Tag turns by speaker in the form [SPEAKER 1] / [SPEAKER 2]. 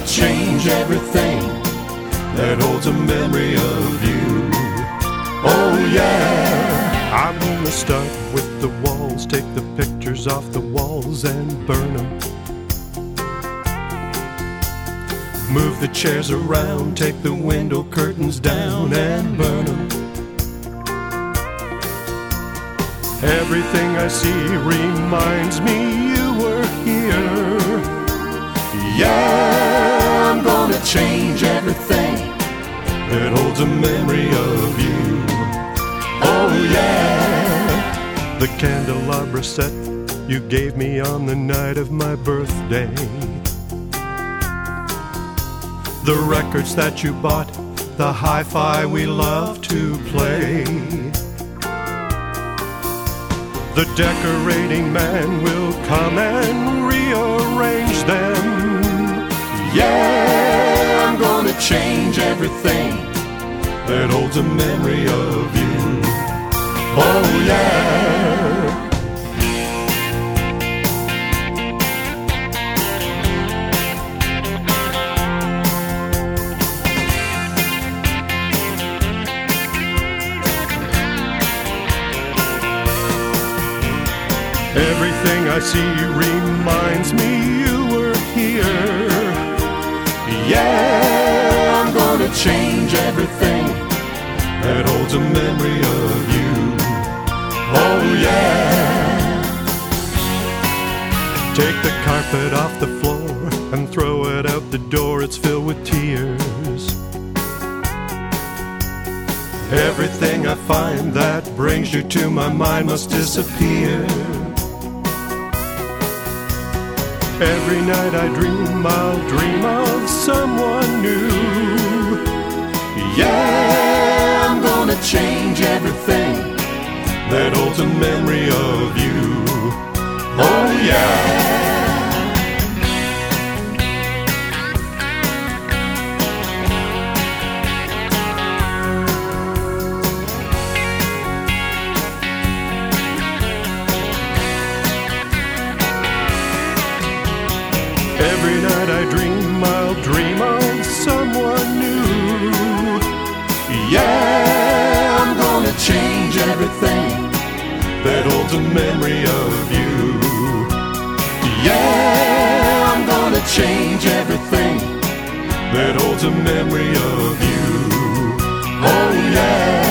[SPEAKER 1] gonna change everything that holds a memory of you. Oh yeah.
[SPEAKER 2] I'm gonna start with the walls, take the pictures off the walls and burn them. Move the chairs around, take the window curtains down and burn them. Everything I see reminds me you were here.
[SPEAKER 1] Yeah, I'm gonna change everything that holds a memory of you. Oh yeah.
[SPEAKER 2] The candelabra set you gave me on the night of my birthday. The records that you bought, the hi-fi we love to play. The decorating man will come and rearrange them.
[SPEAKER 1] Yeah, I'm gonna change everything that holds a memory of you. Oh yeah.
[SPEAKER 2] Everything I see reminds me you were here.
[SPEAKER 1] Yeah, I'm gonna change everything that holds a memory of you. Oh yeah.
[SPEAKER 2] Take the carpet off the floor and throw it out the door, it's filled with tears. Everything I find that brings you to my mind must disappear. Every night I dream, I'll dream of someone new.
[SPEAKER 1] Yeah, I'm gonna change everything that holds a memory of you. Oh yeah.
[SPEAKER 2] Every night I dream, I'll dream of someone new.
[SPEAKER 1] Yeah, I'm gonna change everything that holds a memory of you. Yeah, I'm gonna change everything that holds a memory of you. Oh yeah.